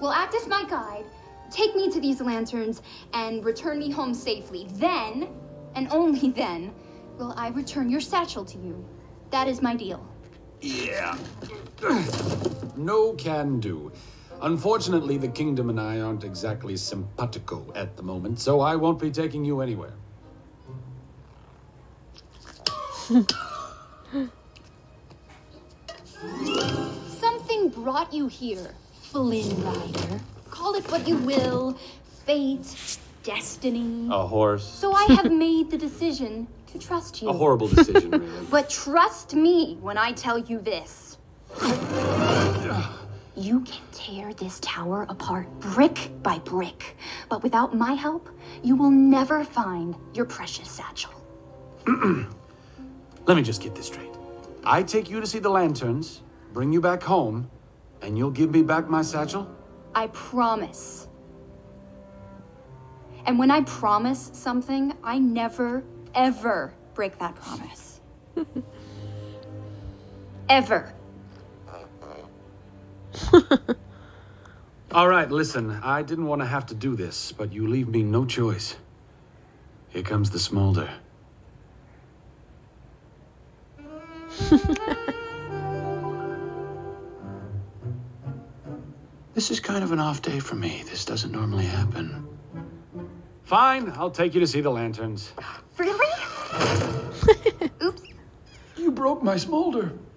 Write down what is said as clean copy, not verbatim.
will act as my guide, take me to these lanterns, and return me home safely. Then, and only then, will I return your satchel to you. That is my deal. Yeah. No can do. Unfortunately, the kingdom and I aren't exactly simpatico at the moment, so I won't be taking you anywhere. Something brought you here, Flynn Rider. Call it what you will, fate, destiny. A horse. So I have made the decision to trust you. A horrible decision, really. But trust me when I tell you this. You can tear this tower apart brick by brick, but without my help, you will never find your precious satchel. Let me just get this straight. I take you to see the lanterns, bring you back home, and you'll give me back my satchel? I promise. And when I promise something, I never, ever break that promise. Ever. All right, listen, I didn't want to have to do this, but you leave me no choice. Here comes the smolder. This is kind of an off day for me. This doesn't normally happen. Fine, I'll take you to see the lanterns. Really? Oops. You broke my smolder.